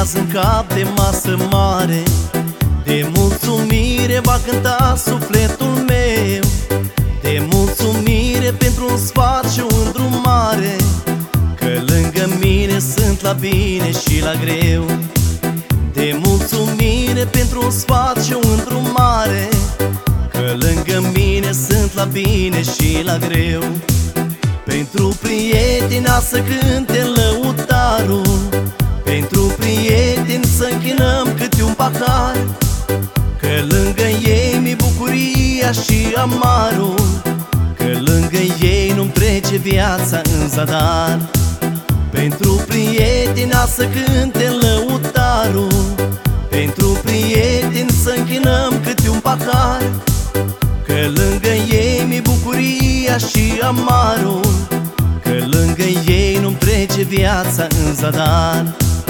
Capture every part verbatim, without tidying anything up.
vibrează în cap de masă mare. De mulțumire va cânta sufletul meu, de mulțumire pentru un sfat și o îndrumare, că lângă mine sunt la bine și la greu. De mulțumire pentru un sfat și o îndrumare, că lângă mine sunt la bine și la greu. Pentru prietena să cânte lăutarul, pentru prieteni să închinăm câte un pahar, că lângă ei mi bucuria și amarul, că lângă ei nu-mi trece viața în zadar. Pentru prietena să cânte lăutarul, pentru prieteni să închinăm câte un pahar, că lângă ei mi bucuria și amarul, că lângă ei nu-mi trece viața în zadar.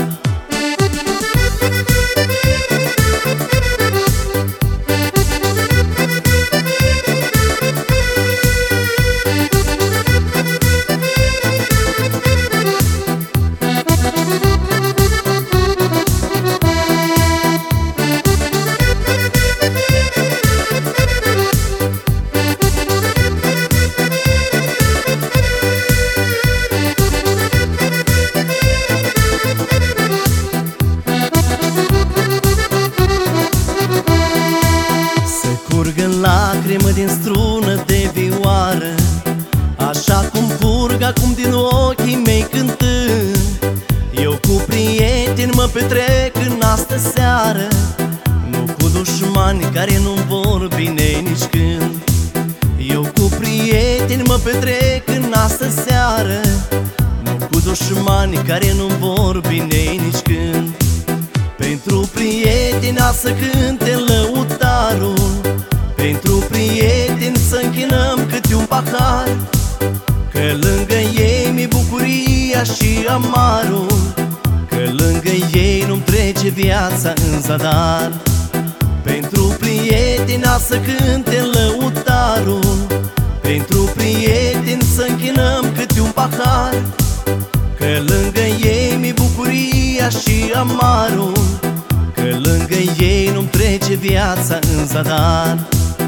Lacrimă din strună de vioară, așa cum curg acum din ochii mei cântând. Eu cu prieteni mă petrec în astă seară, nu cu dușmani care nu-mi vor bine nici când. Eu cu prieteni mă petrec în astă seară, nu cu dușmani care nu-mi vor bine nici când. Pentru prietena să cânte lăutarul, pentru prieteni să închinăm câte un pahar, că lângă ei mi bucuria și amarul, că lângă ei nu-mi trece viața în zadar. Pentru prietena să cânte lăutarul, pentru prieteni să închinăm câte un pahar, că lângă ei mi bucuria și amarul, că lângă ei nu-mi trece viața în zadar.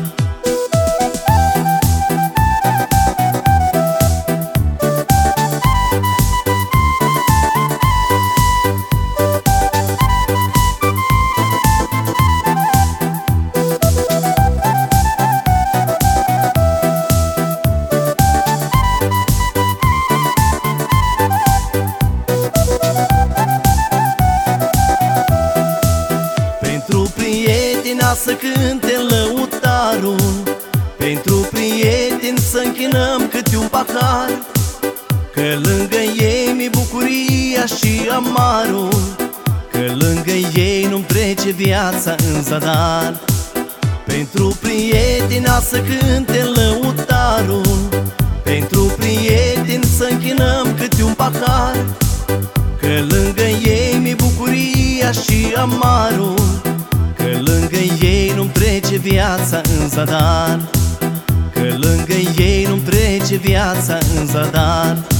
Să cânte lăutarul, pentru prieteni să închinăm câte un pahar, că lângă ei mi bucuria și amarul, că lângă ei nu-mi trece viața în zadar. Pentru prietena să cânte lăutarul, pentru prieteni să închinăm câte un pahar, că lângă ei mi bucuria și amarul, că lângă ei nu-mi trece viața în zadar, că lângă ei nu-mi trece viața în zadar.